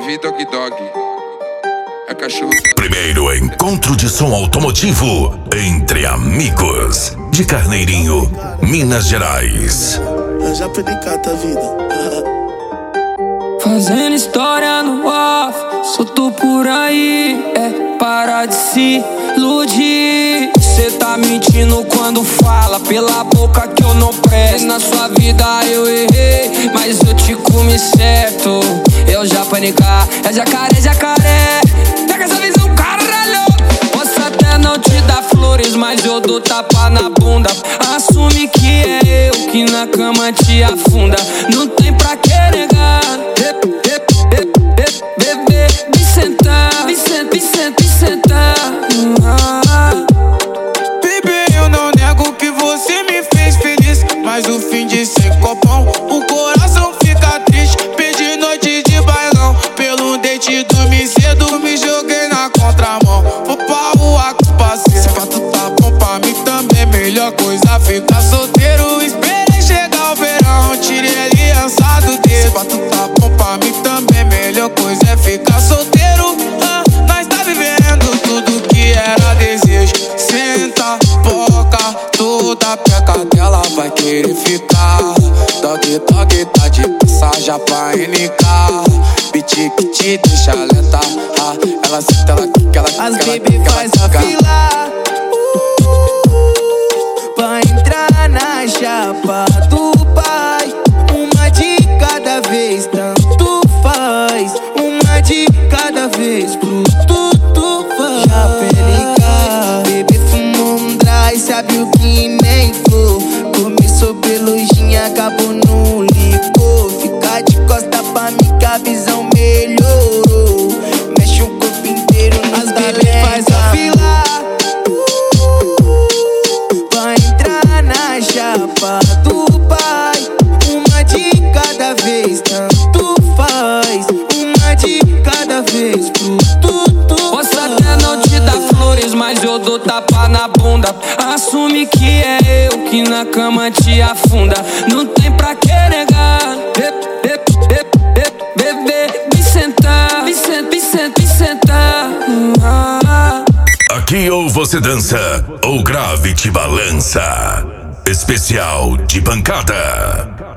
vi Dog Dog. É cachorro. Primeiro encontro de som automotivo entre amigos de Carneirinho, Minas Gerais. Eu já perdi cada vida. Fazendo história no off, solto por aí, para de se iludir. Cê tá mentindo quando fala pela boca que eu não presto. Na sua vida eu errei, mas eu te comi certo. Eu já panicar, é jacaré, jacaré. Pega essa visão, caralho. Posso até não te dar flores, mas eu dou tapa na bunda. Assume que é eu que na cama te afunda. Não tem pra que negar. Bebê, vem sentar, vem sentar. Bebê, eu não nego que você me fez feliz, mas o fim de sem copão, o coração fica triste. Perdi noite de bailão, pelo date dormi cedo, me joguei na contramão. Vou pra rua com os parceiros, se pra tu tá bom pra mim também, melhor coisa ficar solteiro. Esperei chegar o verão, tirei a aliança do dedo. Se pra tu tá bom pra mim também, melhor coisa é ficar solteiro. Nós tá vivendo tudo que era desejo. Senta, boca, toda peca dela vai querer ficar. Dog, dog, tá de passagem pra NK. Beat que te deixa lenta. Ela senta, ela quica, ela quica. As baby faz a fila pra entrar na chapa do pai. Uma de cada vez, tanto faz. Uma de cada vez, pro tudo faz. Já pelica, bebê fumou um dry, sabe o que nem for. Começou pelujinha, acabou no licor. Fica de costa pra mim que a visão melhorou. Mexe o corpo inteiro, as baby faz a fila pra entrar na chapa do pai. Uma de cada vez, tanto faz. Uma de cada vez, pro tudo. Posso até não te dar flores, mas eu dou tapa na bunda. Assume que é eu que na cama te afunda. Não tem pra que negar. Bebê, vem sentar, vem sentar. Aqui ou você dança ou grave te balança. Especial de pancada.